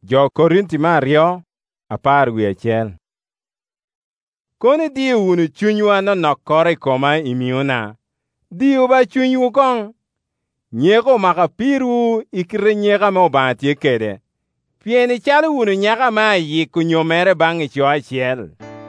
Jo Korinti Mario 10:1. Koni diyo wunu chunywa nonok kore koma imiuna. Diyo ba chunywu kong. Nyeko maka piru ikire nyeka mo batie kede. Pieni chalo wunu nyaka ma yiku nyomere bang icho achiel.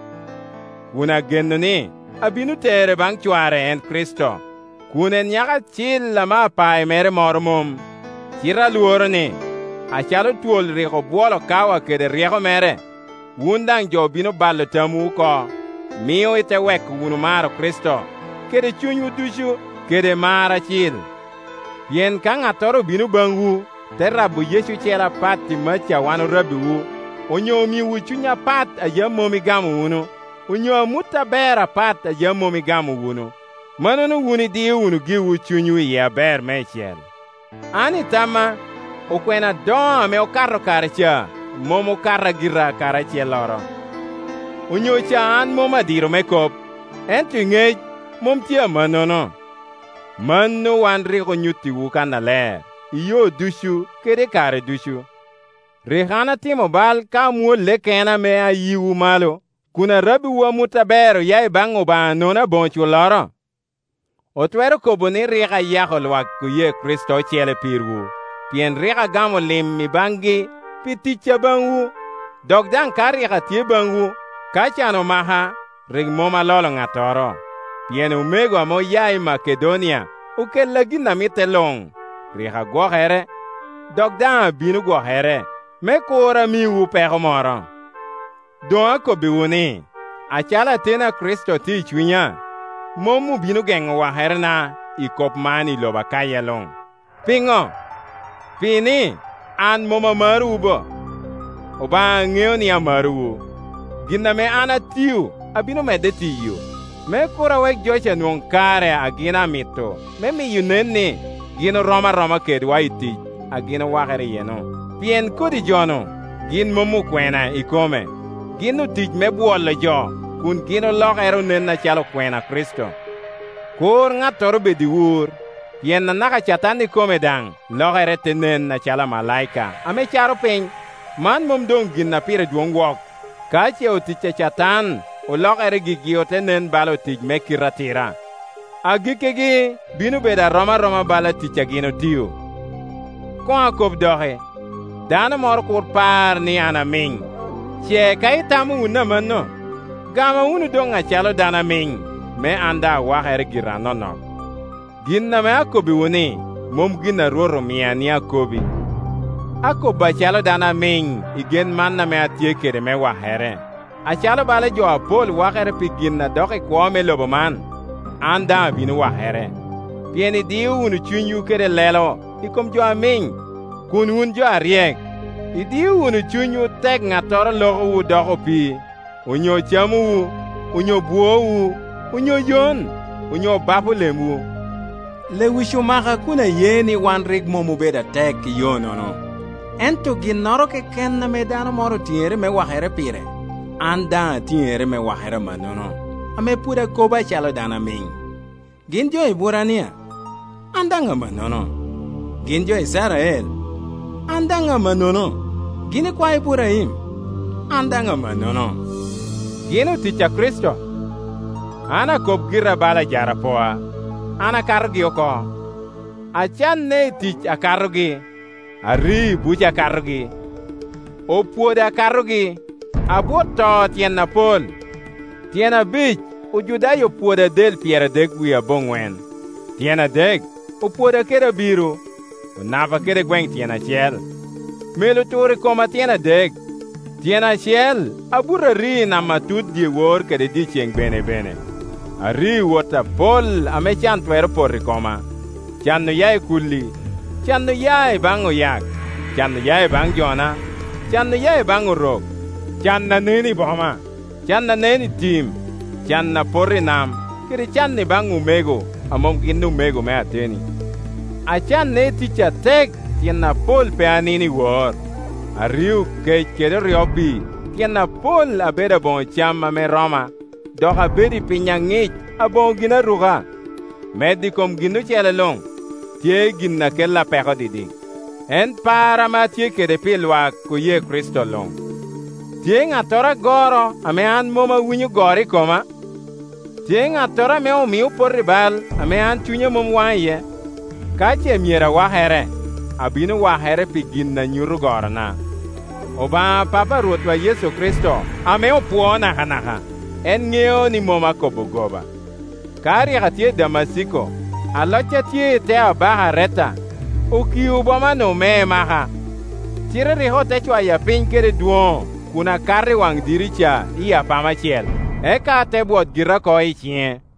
Kuna geno ni abinu tere bang chware en Kristo. Kunen nyaka chila ma pae mere mormum. Chira luoro ni achalo tuol riko buolo kawa kede rieko mere. Wundang jo bino balo tamu ko. Miyo ite wek wunu maro Kristo. Kede chunyu duchu kede mara chil. Pien ka ng'atoro bino bangu. Te rabu Yesu chela pati macha wano rabi wu. Onyo miwu chunya pat ayamomi gamu wunu. Onyo muta bera pat ayamomi gamu wunu. Manunu wuni di wunu giwu chunyu ya ber mechel. Ani tama okwena don me okarro karacha. Momo karra gira karacha loro. Onyo cha an moma diro mekop. Entu ngej mom tia manono. Manu wanri ko nyuti wukana le. Iyo dushu kede kare dushu. Rehana timo bal ka muo lekena me ayiwu malo. Kuna rabi wa mutabero yai bango ba nona bonchu loro. Otwero kobo ni reka yako lwak kuye Kristo chele pirwu. Pien reka gamo lim mi bangi piticha bangu. Dogdan ka reka tie bangu. Kachano maha rig moma lolo ngatoro. Pien umego amo yai Makedonia. Uke lagi namite long. Reka gohere. Dogdan binu gohere. Me kora mi wu peko moro. Doa ko biwuni. Achala tena Kristo ti chwinya. Momu binu gengo waherna ikop mani loba kaya long. Pingo. Pini. An moma maru bo. Oba ngeo ni amaru. Gina me ana tiu. Abino me de tiyo. Me kura wek jocha nuong kare agina mito. Me mi yuneni. Gino roma kedwa iti. Agina wakere yeno. Pien kodi jono. Gin momu kwena ikome. Gino tij me buola jo. Kun gino lokero nen na chalo kwena Kristo. Kur ngatoro bedi wur. Pien na naka chatani kome dang. Lokere tenen na chala malaika. Ame charo piny. Man mom dong gin na pire duong wok. Kache o tiche chatan. O lokere gigio tenen balo tij me kiratira. Agikegi binu beda roma bala ticha gino tiyo. Kwa kop dohe. Dana mor kur par ni ana ming. Che kai tamu una manno. Gama unu donga chalo dana ming. Me anda wahere girano no. Ginna me akobi wuni. Mom gina roro miani akobi. Akoba chalo dana ming. Igen manna me atie kere me wahere. Achalo bale jo apol wahere pi ginna doke kwa me lobo man. Anda binu wahere. Pieni diu unu chunyu kere lelo. Ikom jo aming. Kun un jo ariek. Idiu unu chunyu tek ngatoro loko wu doko pi. Unyo chamu wu. Unyo buo wu. Unyo yon. Unyo bapu lemu. Le wishu maka kuna yeni wanrik momu beda tek yonono. Ento ginoro ke ken na medano moro tiere me wahere pire. Anda tiere me wahere manono. Ame pura koba chalo dana ming. Ginjo iburania. Andanga manono. Ginjo Israel. Andanga manono. Gini kwa Ibrahim. Andanga manono. Gino ticha Kristo. Ana kop gira bala jara poa. Ana kargi oko. Achan ne tich akargi. Ari buja kargi. Opuoda kargi. Abuto tiena pol. Tiena bich. Ujudayo puoda del piera deg wia bongwen. Tiena deg. Upuoda kera biru. Unava kera gweng tiena chel. Melo turi koma tiena deg. Tiena chel. Abura ri na matud di wor kede di chieng bene. Ari wota pol ame chan twero porri koma. Chan no yai kulli. Chan no yai bang oyak. Chan no yai bang jona. Chan no yai bang urok. Chan na nini boma. Chan na nini tim. Chan na porri nam. Kiri chan ni bang umego. Amom kinu umego me ateni. Achan ne ticha tek. Tiena pol pe anini wor. Ariu kede riobi. Tiena pol abeda bon chama me roma. Doka bedi pinyangich abon gina ruga. Medikom ginu chele long. Tie gina kella peko didi. en para ma tye kede pi lwak ku ye Kristo long. Tye ng'attoro goro ame an mom awinyo goro i koma? Tye ng'attoro ame omiyo poto i bal ame an chunye mom wang iye? Ka ce myero awakere, abino wakere pi gin na nyuto gorona. Obanga Papa Ruothwa Yesu Kristo ame opwo naka, en ng'eyo ni mom akobo goba. Ka rieka tye Damasiko, alocca tye te abaka Areta, okiu bomano me maka. Cire riko te chwaya piny kede duong', kun akati wang dirica i apama ciel, eka te bwot gira ko i chieng'.